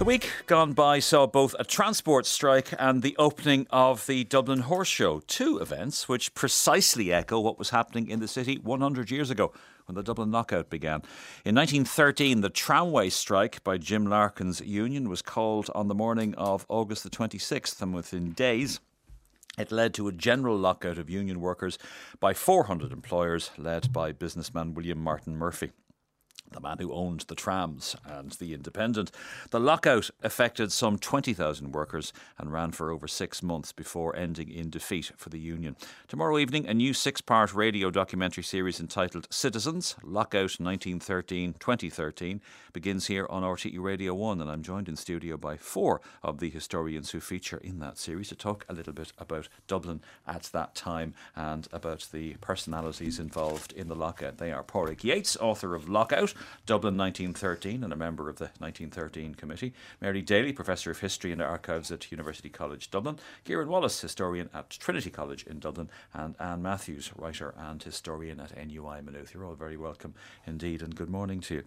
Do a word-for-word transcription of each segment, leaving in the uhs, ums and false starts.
The week gone by saw both a transport strike and the opening of the Dublin Horse Show, two events which precisely echo what was happening in the city one hundred years ago when the Dublin lockout began. In nineteen thirteen, the tramway strike by Jim Larkin's union was called on the morning of August the twenty-sixth, and within days it led to a general lockout of union workers by four hundred employers, led by businessman William Martin Murphy, the man who owned the trams and the Independent. The lockout affected some twenty thousand workers and ran for over six months before ending in defeat for the union. Tomorrow evening, a new six-part radio documentary series entitled Citizens, Lockout nineteen thirteen to twenty thirteen begins here on R T E Radio one, and I'm joined in studio by four of the historians who feature in that series to talk a little bit about Dublin at that time and about the personalities involved in the lockout. They are Pádraig Yates, author of Lockout, Dublin nineteen thirteen, and a member of the nineteen thirteen committee; Mary Daly, Professor of History and Archives at University College Dublin; Kieran Wallace, historian at Trinity College in Dublin; and Anne Matthews, writer and historian at N U I Maynooth. You're all very welcome indeed, and good morning to you.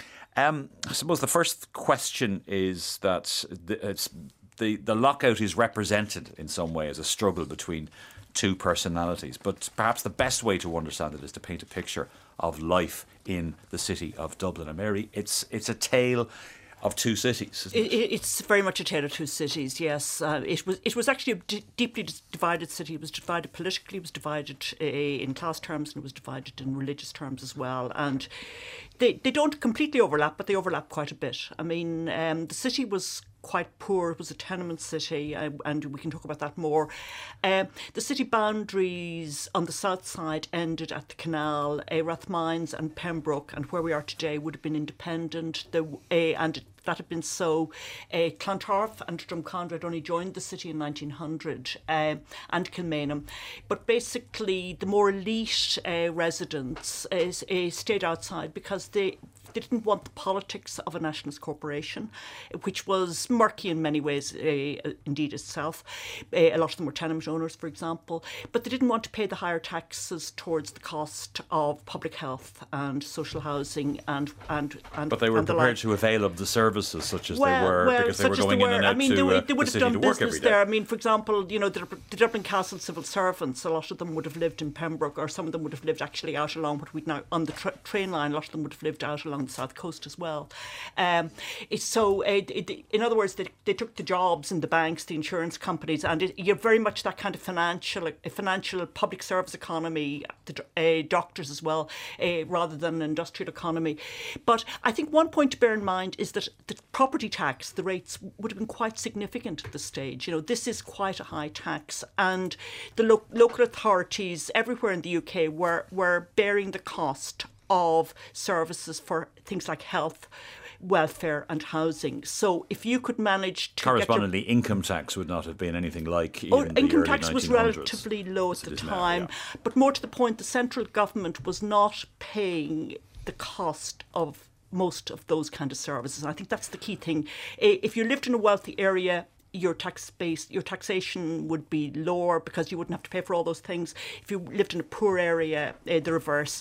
Um, I suppose the first question is that the, it's, the, the lockout is represented in some way as a struggle between two personalities, but perhaps the best way to understand it is to paint a picture of life in the city of Dublin. And Mary, it's it's a tale of two cities, isn't it? it it's very much a tale of two cities, yes. Uh, it was it was actually a d- deeply divided city. It was divided politically, it was divided uh, in class terms, and it was divided in religious terms as well. And they, they don't completely overlap, but they overlap quite a bit. I mean, um, the city was quite poor. It was a tenement city, uh, and we can talk about that more. Uh, the city boundaries on the south side ended at the canal. Uh, Rathmines and Pembroke, and where we are today, would have been independent. The, uh, and that had been so. Uh, Clontarf and Drumcondra only joined the city in nineteen hundred, uh, and Kilmainham. But basically, the more elite uh, residents uh, uh, stayed outside because they They didn't want the politics of a nationalist corporation, which was murky in many ways, uh, indeed itself. Uh, a lot of them were tenement owners, for example, but they didn't want to pay the higher taxes towards the cost of public health and social housing and and, and But they were and the prepared like. to avail of the services such as well, they were, well, because they were such as going they in and were. out I mean, to they, uh, they would the have city done to work every business day. there. I mean, for example, you know, the, the Dublin Castle civil servants, a lot of them would have lived in Pembroke, or some of them would have lived actually out along what we'd now on the tra- train line. A lot of them would have lived out along the south coast as well. Um, it's so, uh, it, in other words, they, they took the jobs in the banks, the insurance companies, and it, you're very much that kind of financial, a financial public service economy, the uh, doctors as well, uh, rather than an industrial economy. But I think one point to bear in mind is that the property tax, the rates would have been quite significant at this stage. You know, this is quite a high tax, and the lo- local authorities everywhere in the U K were were bearing the cost of services for things like health, welfare and housing. So if you could manage to Correspondingly, get your, income tax would not have been anything like oh, in the income early tax was nineteen hundreds. relatively low at As the it is time, now, yeah. But more to the point, the central government was not paying the cost of most of those kind of services. And I think that's the key thing. If you lived in a wealthy area, your tax base, your taxation would be lower because you wouldn't have to pay for all those things. If you lived in a poor area, uh, the reverse.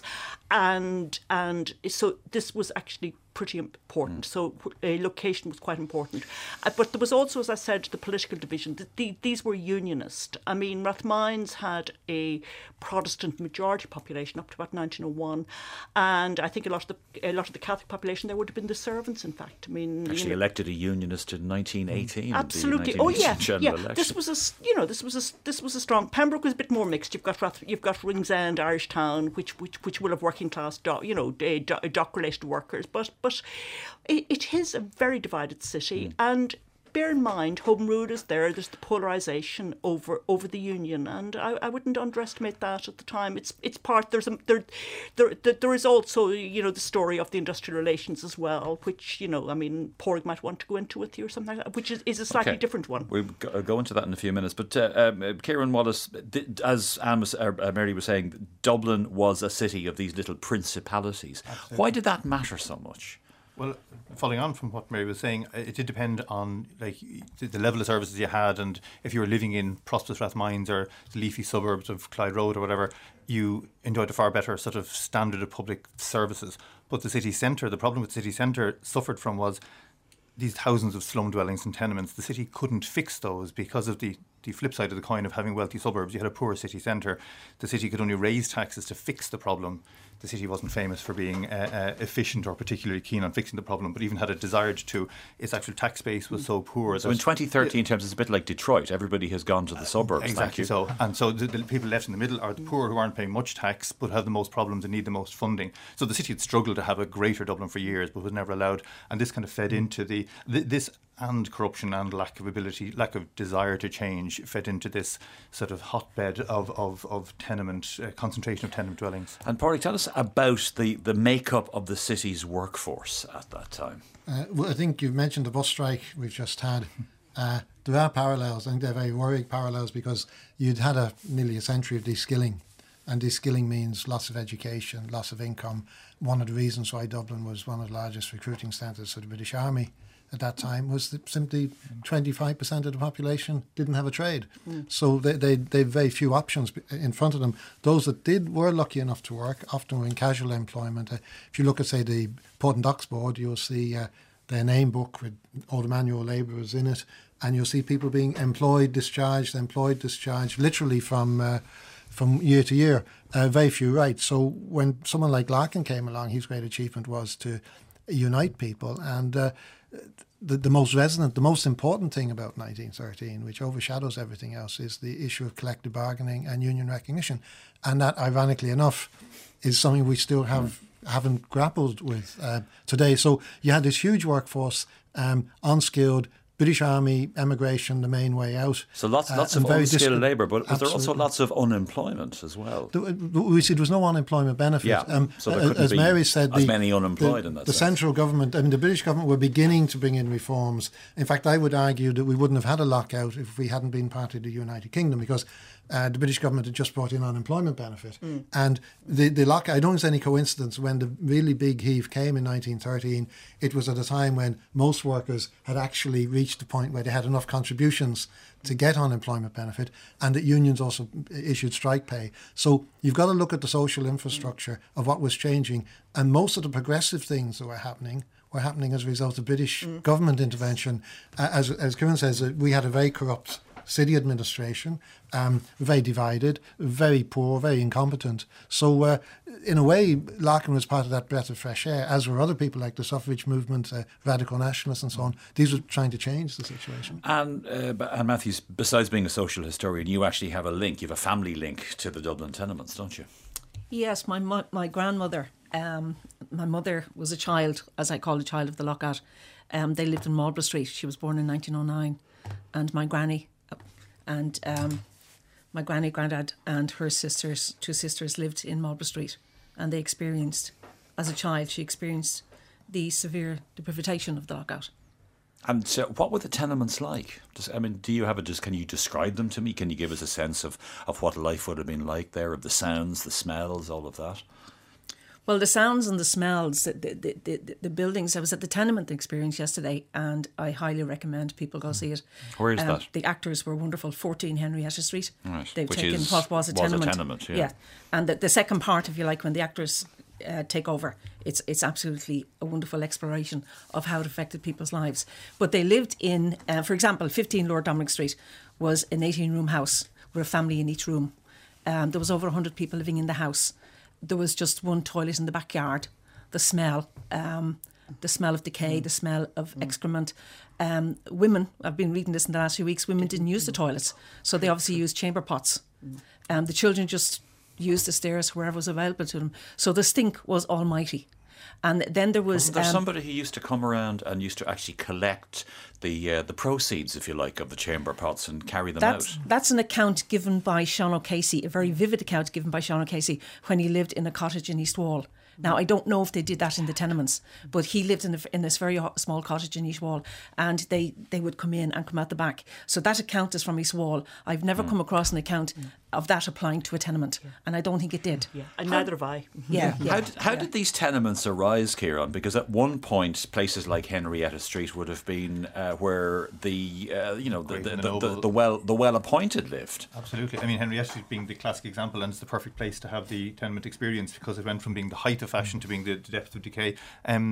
And and so this was actually pretty important. Mm. So uh, location was quite important. Uh, but there was also, as I said, the political division. The, the, these were unionist. I mean, Rathmines had a Protestant majority population up to about nineteen oh one, and I think a lot of the a lot of the Catholic population there would have been the servants. In fact, I mean, actually you know, elected a unionist in nineteen eighteen. Absolutely. The Oh yeah, yeah. election. This was a you know this was a this was a strong. Pembroke was a bit more mixed. You've got Rath, you've got Ringsend, Irish Town, which which which will have working class dock, you know, dock related workers, but but it, it is a very divided city, mm. and bear in mind, Home Rule is there. There's the polarisation over over the union, and I, I wouldn't underestimate that at the time. It's it's part. There's a there, there there is also you know the story of the industrial relations as well, which you know I mean Pádraig might want to go into with you or something like that, which is, is a slightly okay. different one. We'll go into that in a few minutes. But uh, um, Kieran Wallace, as Anne was, uh, Mary was saying, Dublin was a city of these little principalities. Absolutely. Why did that matter so much? Well, following on from what Mary was saying, it did depend on like the, the level of services you had, and if you were living in prosperous Rathmines or the leafy suburbs of Clyde Road or whatever, you enjoyed a far better sort of standard of public services. But the city centre, the problem with the city centre suffered from was these thousands of slum dwellings and tenements, the city couldn't fix those because of the, the flip side of the coin of having wealthy suburbs. You had a poor city centre. The city could only raise taxes to fix the problem. The city wasn't famous for being uh, uh, efficient or particularly keen on fixing the problem, but even had it desired to, its actual tax base was so poor. So in twenty thirteen terms, it's a bit like Detroit. Everybody has gone to the suburbs. Uh, exactly so. And so the, the people left in the middle are the poor who aren't paying much tax but have the most problems and need the most funding. So the city had struggled to have a greater Dublin for years but was never allowed. And this kind of fed into the, th- this and corruption and lack of ability, lack of desire to change fed into this sort of hotbed of, of, of tenement, uh, concentration of tenement dwellings. And Pádraig, tell us about the, the makeup of the city's workforce at that time. Uh, well, I think you've mentioned the bus strike we've just had. Uh, there are parallels. I think they're very worrying parallels because you'd had a nearly a century of de-skilling, and de-skilling means loss of education, loss of income. One of the reasons why Dublin was one of the largest recruiting centres for the British Army at that time was that simply twenty-five percent of the population didn't have a trade. Mm. So they, they, they have very few options in front of them. Those that did were lucky enough to work, often were in casual employment. Uh, if you look at, say, the Port and Docks Board, you'll see uh, their name book with all the manual labourers in it, and you'll see people being employed, discharged, employed, discharged, literally from uh, from year to year. Uh, very few rights. So when someone like Larkin came along, his great achievement was to unite people, and uh, The, the most resonant, the most important thing about nineteen thirteen, which overshadows everything else, is the issue of collective bargaining and union recognition. And that, ironically enough, is something we still have, haven't grappled with uh, today. So you had this huge workforce, um, unskilled, British Army, emigration, the main way out. So lots, lots uh, of unskilled labour, but was there also lots of unemployment as well? The, we see there was no unemployment benefit. Yeah, um, so there couldn't as be Mary said, as the, many unemployed the, in that The sense. central government, I mean, the British government were beginning to bring in reforms. In fact, I would argue that we wouldn't have had a lockout if we hadn't been part of the United Kingdom, because Uh, the British government had just brought in unemployment benefit. Mm. And the, the lockout, I don't think it's any coincidence, when the really big heave came in nineteen thirteen, it was at a time when most workers had actually reached the point where they had enough contributions to get unemployment benefit, and that unions also issued strike pay. So you've got to look at the social infrastructure of what was changing, and most of the progressive things that were happening were happening as a result of British mm. government intervention. Uh, as, as Kieran says, uh, we had a very corrupt city administration, um, very divided, very poor, very incompetent. So uh, in a way, Larkin was part of that breath of fresh air, as were other people like the suffrage movement, uh, radical nationalists and so on. These were trying to change the situation. And, uh, and Matthews, besides being a social historian, you actually have a link, you have a family link to the Dublin tenements, don't you? Yes, my my, my grandmother, um, my mother was a child, as I call a child of the lockout. Um, they lived in Marlborough Street. She was born in nineteen oh nine. And my granny and um, my granny, granddad and her sisters, two sisters, lived in Marlborough Street, and they experienced, as a child, she experienced the severe deprivation of the lockout. And so what were the tenements like? Just, I mean, do you have a, just, can you describe them to me? Can you give us a sense of, of what life would have been like there, of the sounds, the smells, all of that? Well, the sounds and the smells, the, the, the, the buildings. I was at the tenement experience yesterday, and I highly recommend people go see it. Where is um, that? The actors were wonderful. fourteen Henrietta Street. Right. They've Which taken is, what was a was tenement. A tenement yeah. yeah. And the, the second part, if you like, when the actors uh, take over, it's it's absolutely a wonderful exploration of how it affected people's lives. But they lived in, uh, for example, fifteen Lord Dominic Street was an eighteen-room house with a family in each room. Um, there was over one hundred people living in the house. There was just one toilet in the backyard. The smell, um, the smell of decay, mm. the smell of mm. excrement. Um, women, I've been reading this in the last few weeks, women didn't use the toilets. So they obviously used chamber pots. Mm. Um, the children just used the stairs wherever was available to them. So the stink was almighty. And then there was... Wasn't there um, somebody who used to come around and used to actually collect the uh, the proceeds, if you like, of the chamber pots and carry them that's, out? That's an account given by Sean O'Casey, a very vivid account given by Sean O'Casey when he lived in a cottage in East Wall. Now, I don't know if they did that in the tenements, but he lived in, a, in this very small cottage in East Wall, and they, they would come in and come out the back. So that account is from East Wall. I've never mm. come across an account mm. of that applying to a tenement, yeah. and I don't think it did. Yeah. And how, neither have I. Yeah. yeah. How, did, how yeah. did these tenements arise, Kieran? Because at one point, places like Henrietta Street would have been uh, where the uh, you know the the, the, the, the well the well appointed lived. Absolutely. I mean, Henrietta Street being the classic example, and it's the perfect place to have the tenement experience because it went from being the height of fashion to being the, the depth of decay. Um,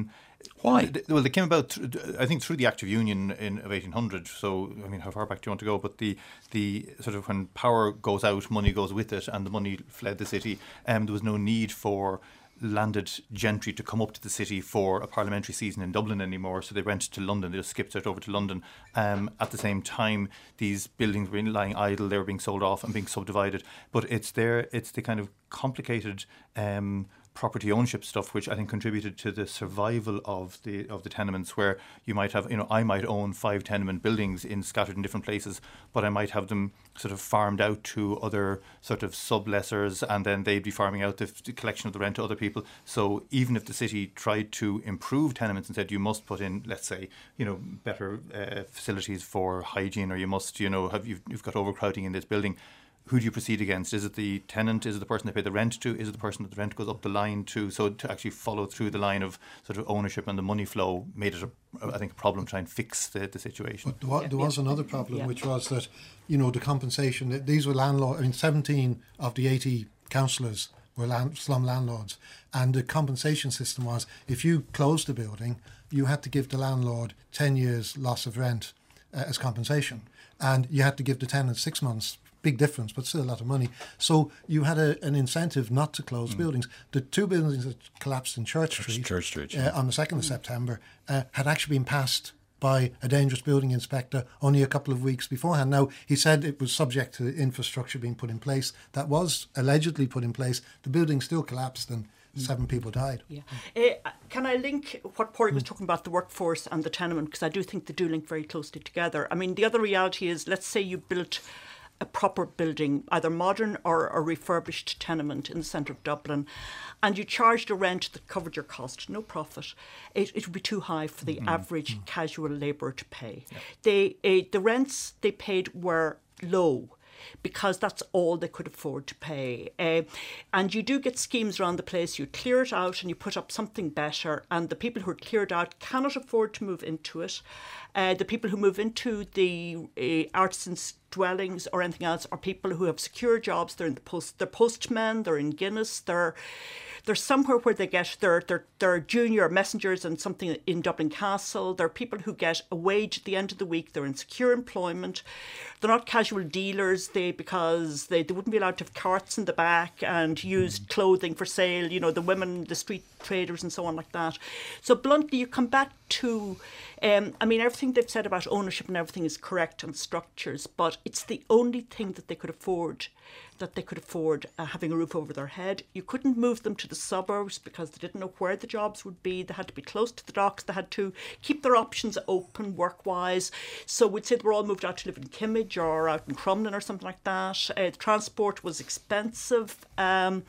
Why? Well, they came about, I think, through the Act of Union in of eighteen hundred. So, I mean, how far back do you want to go? But the the sort of when power goes out, money goes with it, and the money fled the city. Um, there was no need for landed gentry to come up to the city for a parliamentary season in Dublin anymore, so they went to London. They just skipped it over to London. Um, at the same time, these buildings were lying idle. They were being sold off and being subdivided. But it's there. It's the kind of complicated Um, property ownership stuff, which I think contributed to the survival of the of the tenements, where you might have, you know, I might own five tenement buildings in scattered in different places, but I might have them sort of farmed out to other sort of sublessors, and then they'd be farming out the, the collection of the rent to other people. So even if the city tried to improve tenements and said you must put in, let's say, you know, better uh, facilities for hygiene, or you must, you know, have you've, you've got overcrowding in this building, who do you proceed against? Is it the tenant? Is it the person they pay the rent to? Is it the person that the rent goes up the line to? So to actually follow through the line of sort of ownership and the money flow made it, a, I think, a problem to try and fix the, the situation. But there was, there was yeah. another problem, yeah. which was that, you know, the compensation, these were landlords, I mean, seventeen of the eighty councillors were land, slum landlords. And the compensation system was, if you closed the building, you had to give the landlord ten years loss of rent uh, as compensation. And you had to give the tenant six months. Big difference, but still a lot of money. So you had a, an incentive not to close mm. buildings. The two buildings that collapsed in Church Street, Church Street yeah. uh, on the second of September uh, had actually been passed by a dangerous building inspector only a couple of weeks beforehand. Now, he said it was subject to infrastructure being put in place. That was allegedly put in place. The building still collapsed and seven people died. Yeah. Uh, can I link what Pádraig was talking about, the workforce and the tenement, because I do think they do link very closely together. I mean, the other reality is, let's say you built a proper building, either modern or a refurbished tenement in the centre of Dublin, and you charged a rent that covered your cost, no profit, it, it would be too high for the mm-hmm. average mm-hmm. casual labourer to pay. Yeah. They, uh, the rents they paid were low, because that's all they could afford to pay. Uh, and you do get schemes around the place. You clear it out and you put up something better, and the people who are cleared out cannot afford to move into it. Uh, the people who move into the uh, artisans' dwellings or anything else are people who have secure jobs. They're in the post. They're postmen. They're in Guinness. They're they're somewhere where they get their their their junior messengers and something in Dublin Castle. They're people who get a wage at the end of the week. They're in secure employment. They're not casual dealers. They because they, they wouldn't be allowed to have carts in the back and use mm. clothing for sale. You know, the women, the street traders, and so on like that. So bluntly, you come back to. Um, I mean, everything they've said about ownership and everything is correct and structures, but it's the only thing that they could afford, that they could afford uh, having a roof over their head. You couldn't move them to the suburbs because they didn't know where the jobs would be. They had to be close to the docks. They had to keep their options open work-wise. So we'd say they were all moved out to live in Kimmage or out in Crumlin or something like that. Uh, the transport was expensive. Um,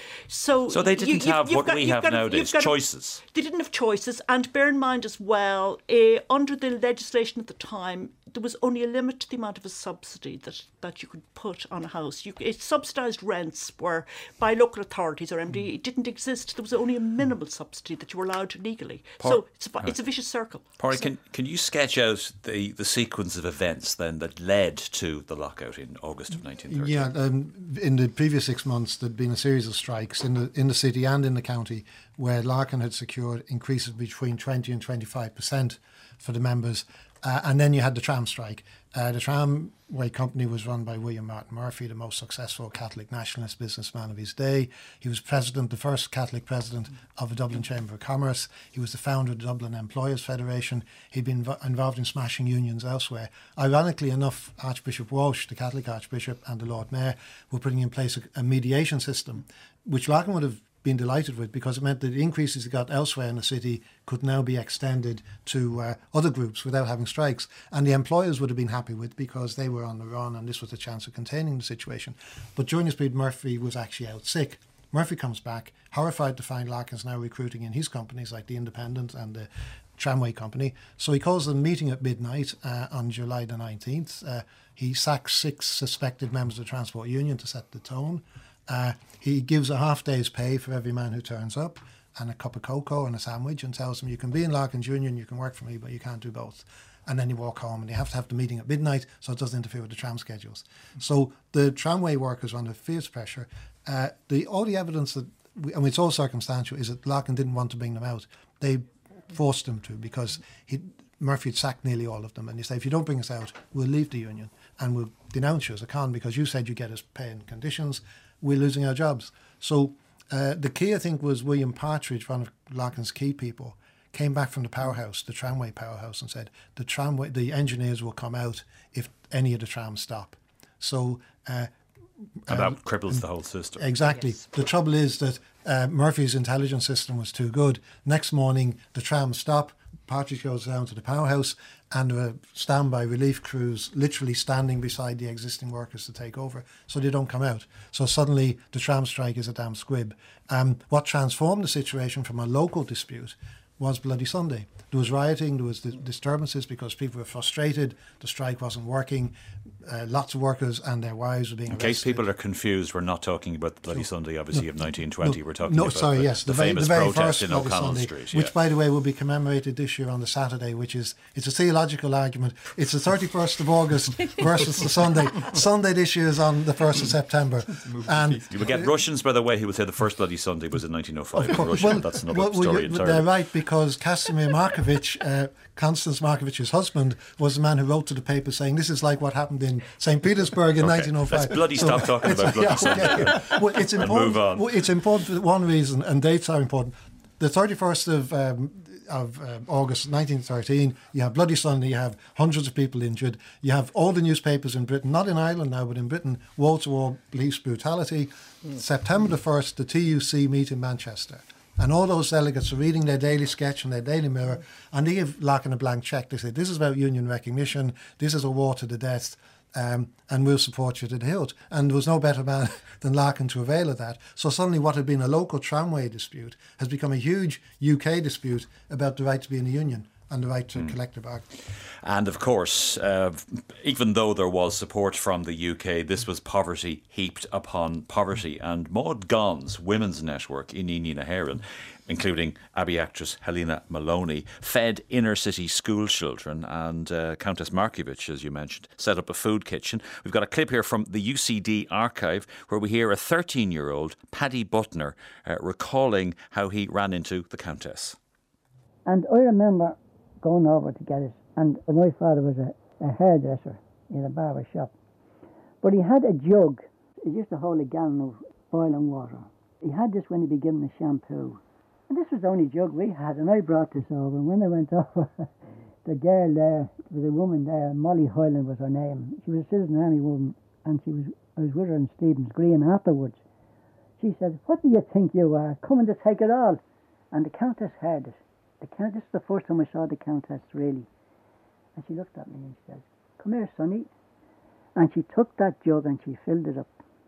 so so they didn't you, have what got, we have got, nowadays, choices. They didn't have choices. And bear in mind as well, uh, under the legislation at the time, there was only a limit to the amount of a subsidy that, that you could put on a house. You, it subsidised rents were by local authorities or M D. It didn't exist. There was only a minimal subsidy that you were allowed legally. Par- so it's a, it's a vicious circle. Pádraig, so, can, can you sketch out the, the sequence of events then that led to the lockout in August of nineteen thirty? Yeah, um, in the previous six months there'd been a series of strikes in the in the city and in the county where Larkin had secured increases between twenty and twenty-five percent for the members. Uh, and then you had the tram strike. Uh, the tramway company was run by William Martin Murphy, the most successful Catholic nationalist businessman of his day. He was president, the first Catholic president of the Dublin Chamber of Commerce. He was the founder of the Dublin Employers Federation. He'd been inv- involved in smashing unions elsewhere. Ironically enough, Archbishop Walsh, the Catholic Archbishop, and the Lord Mayor were putting in place a, a mediation system, which Larkin would have been delighted with, because it meant that the increases he got elsewhere in the city could now be extended to uh, other groups without having strikes. And the employers would have been happy with, because they were on the run and this was a chance of containing the situation. But during this period, Murphy was actually out sick. Murphy comes back, horrified to find Larkin's now recruiting in his companies like the Independent and the Tramway Company. So he calls a meeting at midnight uh, on July the nineteenth. Uh, he sacks six suspected members of the Transport Union to set the tone. Uh, he gives a half day's pay for every man who turns up, and a cup of cocoa and a sandwich, and tells them you can be in Larkin's Union, you can work for me, but you can't do both. And then you walk home, and you have to have the meeting at midnight so it doesn't interfere with the tram schedules. So the tramway workers were under fierce pressure. Uh, the all the evidence that, we, I mean, it's all circumstantial, is that Larkin didn't want to bring them out. They forced them to, because he, Murphy had sacked nearly all of them. And he said, if you don't bring us out, we'll leave the union and we'll denounce you as a con because you said you get us pay and conditions. We're losing our jobs. So uh, the key, I think, was William Partridge, one of Larkin's key people, came back from the powerhouse, the tramway powerhouse, and said the tramway, the engineers will come out if any of the trams stop. So uh, and that um, cripples the whole system. Exactly. Yes. The trouble is that uh, Murphy's intelligence system was too good. Next morning, the trams stop. Partridge goes down to the powerhouse, and there are standby relief crews literally standing beside the existing workers to take over, so they don't come out. So suddenly the tram strike is a damn squib. Um, what transformed the situation from a local dispute was Bloody Sunday. There was rioting, there was di- disturbances because people were frustrated, the strike wasn't working, uh, lots of workers and their wives were being In arrested. case people are confused, we're not talking about the Bloody no. Sunday, obviously, no, of nineteen twenty. No, we're talking no, about sorry, the, yes, the, the, famous very, the very protest first in Bloody O'Connell Sunday, Street. Yeah. Which, by the way, will be commemorated this year on the Saturday, which is, it's a theological argument. It's the thirty-first of August versus the Sunday. Sunday this year is on the first of September. And you will get Russians, by the way, who would say the first Bloody Sunday was in nineteen oh five in Russia. Well, That's another well, story well, entirely. They're right, because Casimir Markovich, uh, Constance Markovich's husband, was the man who wrote to the paper saying this is like what happened in Saint Petersburg in okay. nineteen oh five. Let's bloody so, stop talking about Bloody yeah, Sunday. Okay. Well, it's important. Move on. Well, it's important for one reason, and dates are important. The thirty-first of um, of uh, August nineteen thirteen, you have Bloody Sunday, you have hundreds of people injured, you have all the newspapers in Britain, not in Ireland now, but in Britain, wall-to-wall police brutality. Mm. September the first, the T U C meet in Manchester. And all those delegates are reading their daily sketch and their Daily Mirror, and they give Larkin a blank cheque. They say, this is about union recognition, this is a war to the death, um, and we'll support you to the hilt. And there was no better man than Larkin to avail of that. So suddenly what had been a local tramway dispute has become a huge U K dispute about the right to be in a union and the right to mm. collective bargaining. And of course, uh, even though there was support from the U K, this was poverty heaped upon poverty. And Maud Gonne's women's network in Inine na hÉireann, including Abbey actress Helena Maloney, fed inner city school children, and uh, Countess Markievicz, as you mentioned, set up a food kitchen. We've got a clip here from the U C D archive where we hear a thirteen-year-old, Paddy Butner, uh, recalling how he ran into the Countess. And I remember going over to get it, and my father was a, a hairdresser in a barber shop, but he had a jug. He used to hold a gallon of boiling water. He had this when he'd be given a shampoo, and this was the only jug we had, and I brought this over, and when I went over, the girl there, there was a woman there, Molly Hyland was her name. She was a Citizen Army woman, and she was I was with her in Stephen's Green afterwards. She said, "What do you think you are, coming to take it all?" And the Countess heard it. The Countess, this is the first time I saw the Countess, really. And she looked at me and she said, "Come here, sonny." And she took that jug and she filled it up.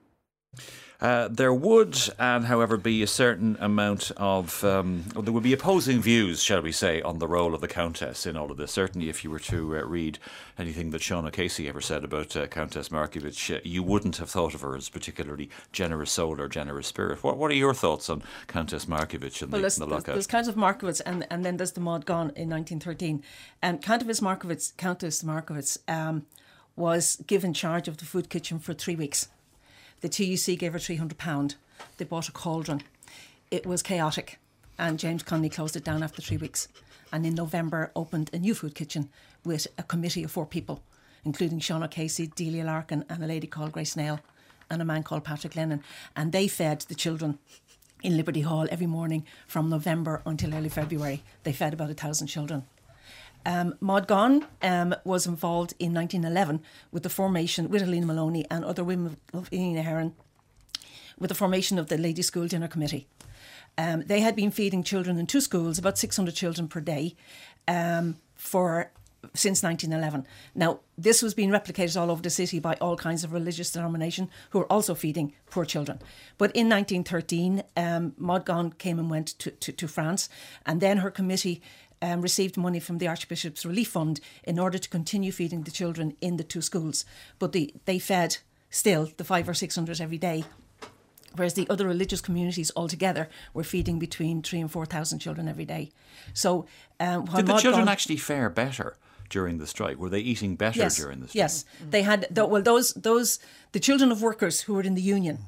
Uh, there would, and however, be a certain amount of, um, well, there would be opposing views, shall we say, on the role of the Countess in all of this. Certainly, if you were to uh, read anything that Sean O'Casey ever said about uh, Countess Markievicz, uh, you wouldn't have thought of her as particularly generous soul or generous spirit. What What are your thoughts on Countess Markievicz and well, the, there's, the lockout? There's Countess Markievicz, and, and then there's the Maud Gonne in nineteen thirteen. And Countess Markievicz, Countess Markievicz um, was given charge of the food kitchen for three weeks. The T U C gave her three hundred pounds. They bought a cauldron. It was chaotic, and James Connolly closed it down after three weeks. And in November opened a new food kitchen with a committee of four people, including Sean O'Casey, Delia Larkin, and a lady called Grace Nail, and a man called Patrick Lennon. And they fed the children in Liberty Hall every morning from November until early February. They fed about a thousand children. Um, Maud Gonne um, was involved in nineteen eleven with the formation, with Helena Maloney and other women of Inine na hÉireann, with the formation of the Ladies' School Dinner Committee. Um, they had been feeding children in two schools, about six hundred children per day, um, for since nineteen eleven. Now, this was being replicated all over the city by all kinds of religious denominations who were also feeding poor children. But in nineteen thirteen, um, Maud Gonne came and went to, to, to France, and then her committee Um, received money from the Archbishop's Relief Fund in order to continue feeding the children in the two schools. But the, they fed still the five or six hundred every day, whereas the other religious communities altogether were feeding between three and four thousand children every day. So, um, did the Maud children Gonne, actually fare better during the strike? Were they eating better yes, during the strike? Yes, they had. The, well, those those the children of workers who were in the union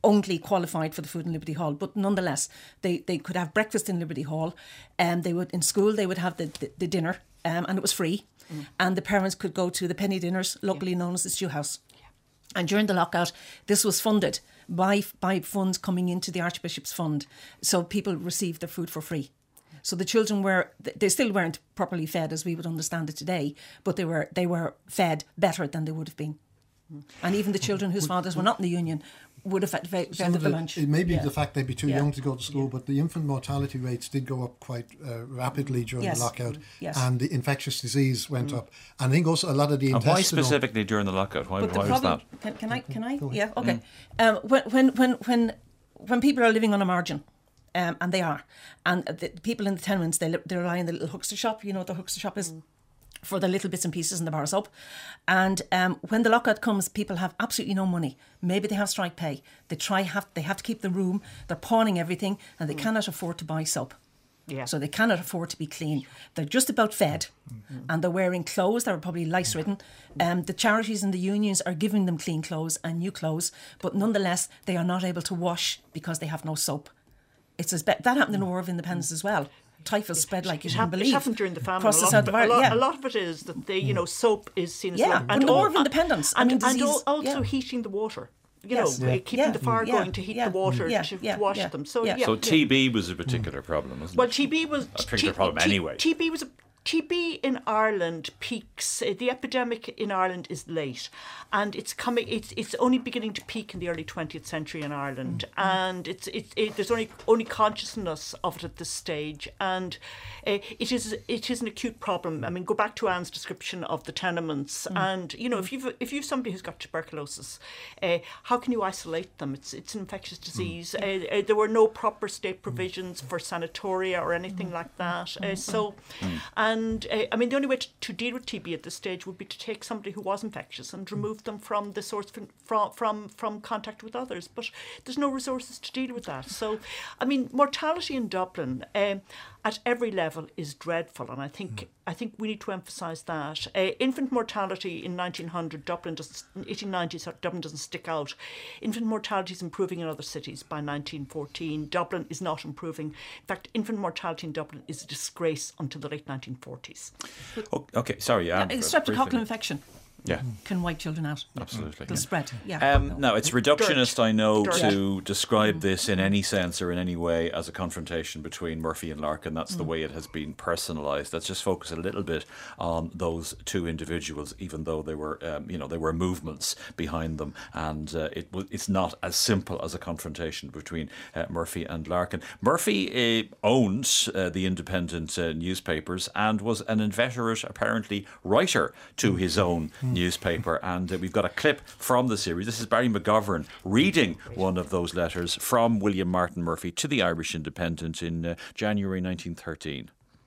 only qualified for the food in Liberty Hall, but nonetheless, they, they could have breakfast in Liberty Hall, and um, they would in school they would have the, the, the dinner, um, and it was free, mm. and the parents could go to the penny dinners, locally yeah. known as the Stew House. Yeah. And during the lockout, this was funded by by funds coming into the Archbishop's Fund, so people received their food for free. So the children were, they still weren't properly fed as we would understand it today, but they were they were fed better than they would have been. And even the children whose fathers were not in the union would have fed, fed the, the lunch. It may be yeah. the fact they'd be too yeah. young to go to school, yeah. but the infant mortality rates did go up quite uh, rapidly during yes. the lockout, yes. and the infectious disease went mm. up. And I think also a lot of the and intestinal... why specifically during the lockout? Why, but why the problem, was that? Can, can I? Can I? Yeah, okay. Mm. Um, when, when, when, when, when people are living on a margin, um, and they are, and the people in the tenements, they, they rely on the little huckster shop, you know what the huckster shop is? Mm. For the little bits and pieces in the bar soap. And um, when the lockout comes, people have absolutely no money. Maybe they have strike pay. They try have they have to keep the room. They're pawning everything, and they mm. cannot afford to buy soap. Yeah. So they cannot afford to be clean. They're just about fed, mm-hmm. and they're wearing clothes that are probably lice-ridden. Um, the charities and the unions are giving them clean clothes and new clothes, but nonetheless, they are not able to wash because they have no soap. It's as be- that happened in the War of Independence as well. Typhus spread like you it shouldn't hap- believe. It happened during the famine. Across a, the lot south of, of Ireland, a, lot, yeah. a lot of it is that they, you know, soap is seen as yeah, well. and the War of Independence. And, I mean, and disease, also yeah. heating the water. You yes. know, yeah. keeping yeah. the fire yeah. going to heat yeah. the water yeah. to, yeah. to wash yeah. them. So, yeah. yeah. So T B was a particular problem, wasn't well, it? Well, T B was a particular T- problem T- anyway. T B was a T B in Ireland peaks. Uh, the epidemic in Ireland is late, and it's coming. It's it's only beginning to peak in the early twentieth century in Ireland, mm-hmm. and it's it, it. There's only only consciousness of it at this stage, and uh, it is it is an acute problem. I mean, go back to Anne's description of the tenements, mm. and you know, if you've if you've somebody who's got tuberculosis, uh, how can you isolate them? It's it's an infectious disease. Mm. Uh, uh, there were no proper state provisions mm. for sanatoria or anything mm. like that. Uh, so, mm. and And uh, I mean, the only way to, to deal with T B at this stage would be to take somebody who was infectious and remove them from the source from from from contact with others. But there's no resources to deal with that. So, I mean, mortality in Dublin um, at every level is dreadful, and I think mm. I think we need to emphasise that. Uh, infant mortality in nineteen hundred, Dublin doesn't. eighteen ninety, Dublin doesn't stick out. Infant mortality is improving in other cities by nineteen fourteen. Dublin is not improving. In fact, infant mortality in Dublin is a disgrace until the late nineteen forties. Oh, okay, sorry. Yeah, yeah, streptococcal infection. Yeah. Can wipe children out. Absolutely. They'll yeah. spread. Yeah. Um, no, it's reductionist, Dirt. I know, Dirt. to describe this in any sense or in any way as a confrontation between Murphy and Larkin. That's mm. the way it has been personalised. Let's just focus a little bit on those two individuals, even though they were, um, you know, there were movements behind them, and uh, it w- it's not as simple as a confrontation between uh, Murphy and Larkin. Murphy uh, owned uh, the independent uh, newspapers and was an inveterate, apparently, writer to his own mm. newspaper. And uh, we've got a clip from the series. This is Barry McGovern reading one of those letters from William Martin Murphy to the Irish Independent in uh, January nineteen thirteen.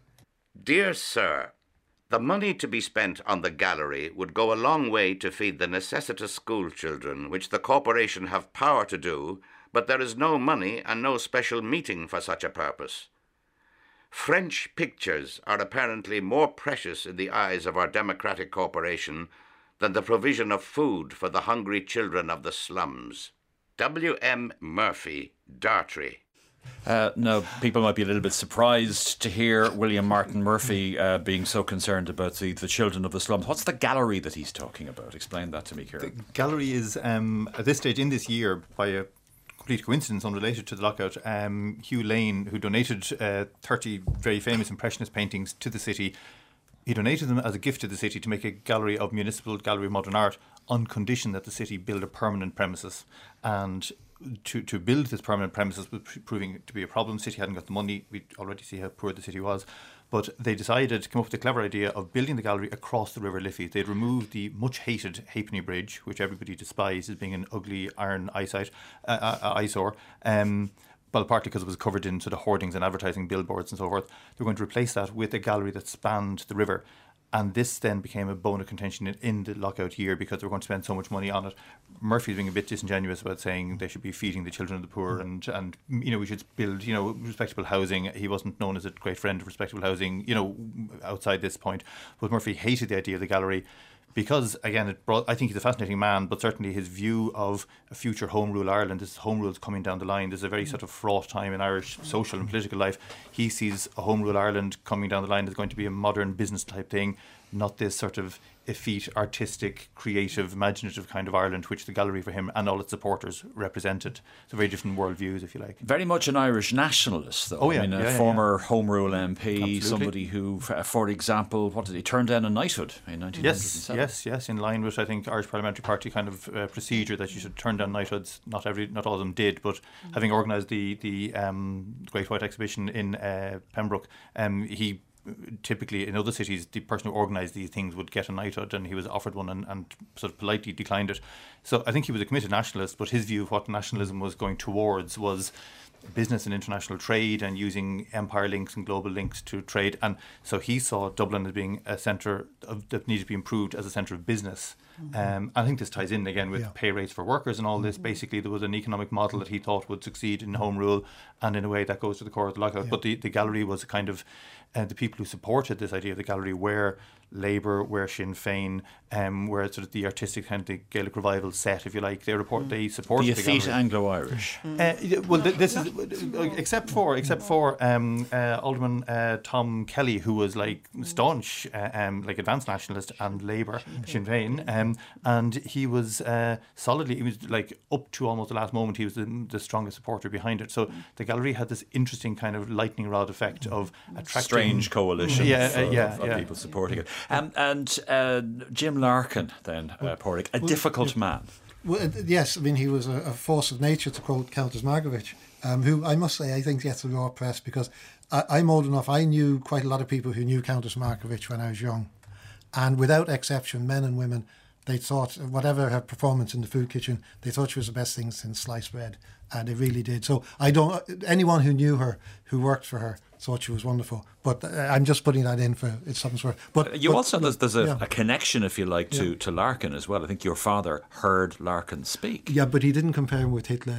Dear Sir, the money to be spent on the gallery would go a long way to feed the necessitous school children, which the corporation have power to do, but there is no money and no special meeting for such a purpose. French pictures are apparently more precious in the eyes of our democratic corporation than the provision of food for the hungry children of the slums. W M Murphy, Dartry. Uh, now, people might be a little bit surprised to hear William Martin Murphy uh, being so concerned about the, the children of the slums. What's the gallery that he's talking about? Explain that to me, Kieran. The gallery is, um, at this stage in this year, by a complete coincidence unrelated to the lockout, um, Hugh Lane, who donated uh, thirty very famous Impressionist paintings to the city, he donated them as a gift to the city to make a gallery of municipal gallery of modern art on condition that the city build a permanent premises. And to to build this permanent premises was proving to be a problem. The city hadn't got the money. We already see how poor the city was. But they decided to come up with the clever idea of building the gallery across the River Liffey. They'd removed the much-hated Halfpenny Bridge, which everybody despised as being an ugly iron eyesight, uh, uh, eyesore. Um, well, partly because it was covered in sort of hoardings and advertising billboards and so forth. They were going to replace that with a gallery that spanned the river. And this then became a bone of contention in, in the lockout year because they were going to spend so much money on it. Murphy's being a bit disingenuous about saying they should be feeding the children of the poor and, and you know, we should build, you know, respectable housing. He wasn't known as a great friend of respectable housing, you know, outside this point. But Murphy hated the idea of the gallery because, again, it brought, I think he's a fascinating man, but certainly his view of a future Home Rule Ireland, this Home Rule is coming down the line. There's a very sort of fraught time in Irish social and political life. He sees a Home Rule Ireland coming down the line as going to be a modern business type thing, not this sort of effete, artistic, creative, imaginative kind of Ireland, which the gallery for him and all its supporters represented. So very different worldviews, if you like. Very much an Irish nationalist, though. Oh, yeah. I mean, a yeah, yeah, former yeah. Home Rule M P, Absolutely. somebody who, for example, what did he turn down a knighthood in nineteen oh seven? Yes, yes, yes. In line with, I think, Irish Parliamentary Party kind of uh, procedure that you should turn down knighthoods. Not every, not all of them did, but mm-hmm. having organised the the um, Great White Exhibition in uh, Pembroke, um, he. Typically, in other cities, the person who organised these things would get a knighthood, and he was offered one and, and sort of politely declined it. So I think he was a committed nationalist, but his view of what nationalism was going towards was business and international trade and using empire links and global links to trade. And so he saw Dublin as being a centre of, that needed to be improved as a centre of business. Mm-hmm. Um, I think this ties in again with yeah. pay rates for workers and all this. Mm-hmm. Basically, there was an economic model that he thought would succeed in Home Rule, and in a way that goes to the core of the lockout. Yeah. But the, the gallery was a kind of, uh, the people who supported this idea of the gallery were Labour, were Sinn Féin, um, were sort of the artistic kind of the Gaelic revival set, if you like. They report, they supported the the effete gallery. Anglo-Irish. Mm. Uh, well, th- this is uh, except for except for um, uh, Alderman uh, Tom Kelly, who was like staunch, uh, um, like advanced nationalist and Labour, Sinn Féin, um, and he was uh, solidly. He was like up to almost the last moment. He was the, the strongest supporter behind it. So the gallery had this interesting kind of lightning rod effect of attracting strange coalition yeah, of, uh, yeah, of, of yeah. people supporting it. Um, and uh, Jim Larkin, then, uh, Pádraig, a well, difficult yeah. man. Well, uh, yes, I mean, he was a, a force of nature, to quote Countess Margovich, um, who I must say I think gets a raw press because I, I'm old enough, I knew quite a lot of people who knew Countess Margovich when I was young. And without exception, men and women, they thought, whatever her performance in the food kitchen, they thought she was the best thing since sliced bread. And they really did. So I don't, anyone who knew her, who worked for her, thought she was wonderful. But uh, I'm just putting that in for it's something's worth. But you but, also there's, there's a, yeah. a connection, if you like, to, yeah. to Larkin as well. I think your father heard Larkin speak. Yeah, but he didn't compare him with Hitler.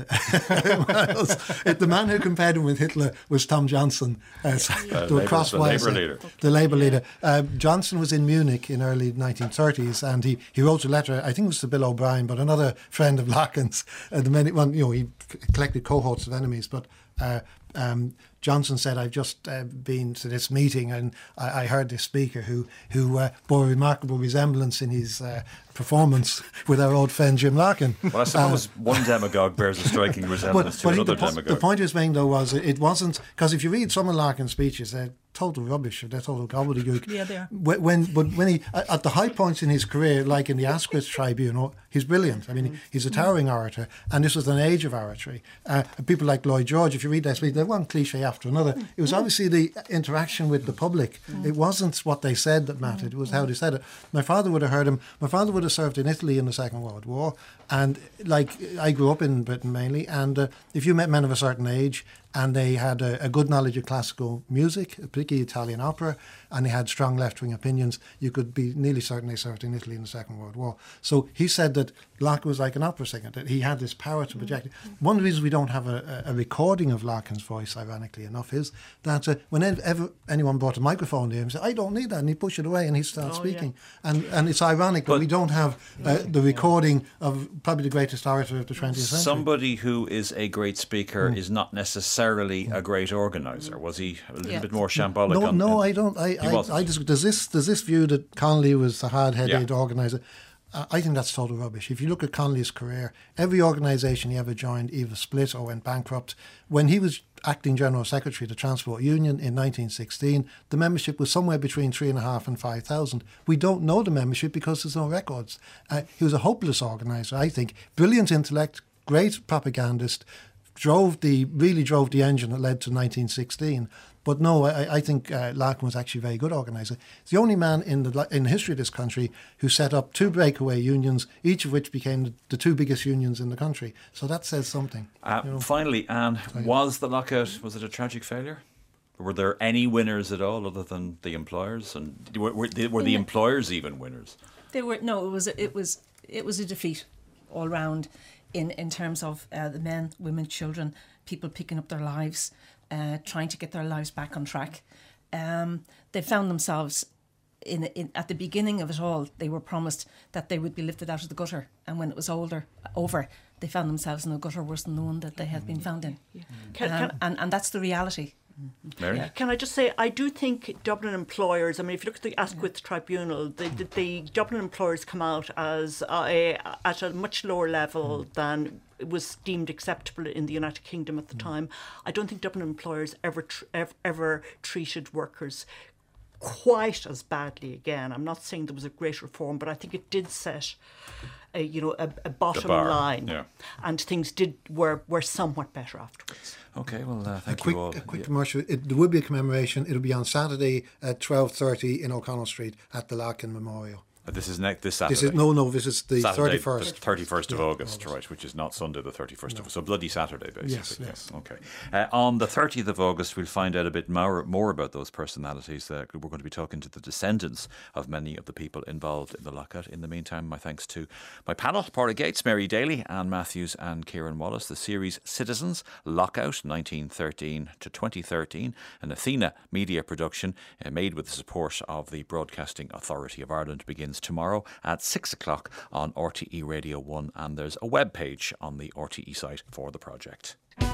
The man who compared him with Hitler was Tom Johnson, uh, uh, the, Labour, crosswise, the Labour leader. The Labour leader. Uh, Johnson was in Munich in early nineteen thirties, and he, he wrote a letter. I think it was to Bill O'Brien, but another friend of Larkin's. Uh, the many, well, you know, he collected cohorts of enemies, but. Uh, um, Johnson said, I've just uh, been to this meeting and I, I heard this speaker who, who uh, bore a remarkable resemblance in his uh, performance with our old friend Jim Larkin. Well, I suppose uh, one demagogue bears a striking resemblance but, to but another the, po- demagogue. The point he was making, though, was it wasn't, because if you read some of Larkin's speeches, they're total rubbish, they're total gobbledygook. Yeah, they are. When, when, but when he, at the high points in his career, like in the Asquith Tribunal, he's brilliant. I mean, he's a towering orator, and this was an age of oratory. Uh, people like Lloyd George, if you read that speech, they're one cliche after another. It was obviously the interaction with the public. It wasn't what they said that mattered, it was how they said it. My father would have heard him, my father would have served in Italy in the Second World War, and like I grew up in Britain mainly, and uh, if you met men of a certain age, and they had a, a good knowledge of classical music, particularly Italian opera, and they had strong left-wing opinions, you could be nearly certain they served in Italy in the Second World War. So he said that Larkin was like an opera singer, that he had this power to project. Mm-hmm. One of the reasons we don't have a, a recording of Larkin's voice, ironically enough, is that uh, whenever anyone brought a microphone to him, he said, I don't need that, and he'd push it away and he'd start oh, speaking. Yeah. And and it's ironic that we don't have uh, the recording of probably the greatest orator of the twentieth century. Somebody who is a great speaker mm. is not necessarily a great organiser. Was he a little yeah. bit more shambolic? No, on, no, I don't. I, I, I just, does this does this view that Connolly was the hard-headed yeah. organiser? Uh, I think that's total rubbish. If you look at Connolly's career, every organisation he ever joined either split or went bankrupt. When he was acting General Secretary of the Transport Union in nineteen sixteen, the membership was somewhere between three and a half and five thousand. We don't know the membership because there's no records. Uh, he was a hopeless organiser, I think. Brilliant intellect, great propagandist, drove the really drove the engine that led to nineteen sixteen. But no, I, I think uh, Larkin was actually a very good organiser. He's the only man in the in the history of this country who set up two breakaway unions, each of which became the, the two biggest unions in the country. So that says something. Uh, you know. Finally, Anne, was the lockout, was it a tragic failure? Were there any winners at all other than the employers? And were, were, were the employers even winners? They were no. It was a, it was it was a defeat all round in in terms of uh, the men, women, children, people picking up their lives. Uh, trying to get their lives back on track. Um, they found themselves in, in at the beginning of it all, they were promised that they would be lifted out of the gutter, and when it was older over, they found themselves in a gutter worse than the one that they had been found in. Yeah. Can, um, can, and, and that's the reality. Mary? Yeah. Can I just say, I do think Dublin employers, I mean, if you look at the Asquith Tribunal, the, the, the Dublin employers come out as uh, a, at a much lower level mm. than was deemed acceptable in the United Kingdom at the mm. time. I don't think Dublin employers ever, tr- ever, ever treated workers quite as badly again. I'm not saying there was a great reform, but I think it did set a, you know, a, a bottom line, yeah. and things did were, were somewhat better afterwards. Okay, well, uh, thank a quick, you all. A quick yeah. commercial. It, there will be a commemoration. It'll be on Saturday at twelve thirty in O'Connell Street at the Larkin Memorial. Uh, this is next this Saturday. This is no, no. This is the Saturday, thirty-first. the thirty-first of yeah, August, August, right? Which is not Sunday, the thirty-first no. of so bloody Saturday, basically. Yes, yes. Okay. Uh, on the thirtieth of August, we'll find out a bit more, more about those personalities. Uh, we're going to be talking to the descendants of many of the people involved in the lockout. In the meantime, my thanks to my panel: Paula Gates, Mary Daly, Anne Matthews, and Kieran Wallace. The series Citizens Lockout, nineteen thirteen to twenty thirteen, an Athena media production uh, made with the support of the Broadcasting Authority of Ireland, begins tomorrow at six o'clock on R T E Radio one, and there's a web page on the R T E site for the project.